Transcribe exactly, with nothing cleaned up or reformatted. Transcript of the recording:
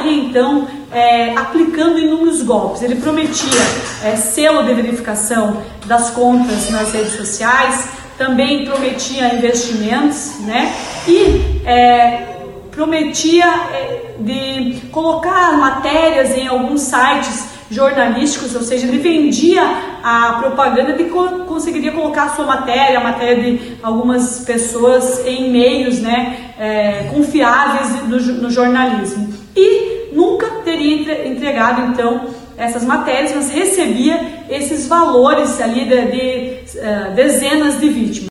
estaria então é, aplicando inúmeros golpes. Ele prometia é, selo de verificação das contas nas redes sociais, também prometia investimentos, né? E é, prometia é, de colocar matérias em alguns sites jornalísticos, ou seja, ele vendia a propaganda de que conseguiria colocar a sua matéria, a matéria de algumas pessoas em meios, né, é, confiáveis no, no jornalismo. E nunca teria entregado, então, essas matérias, mas recebia esses valores ali de, de uh, dezenas de vítimas.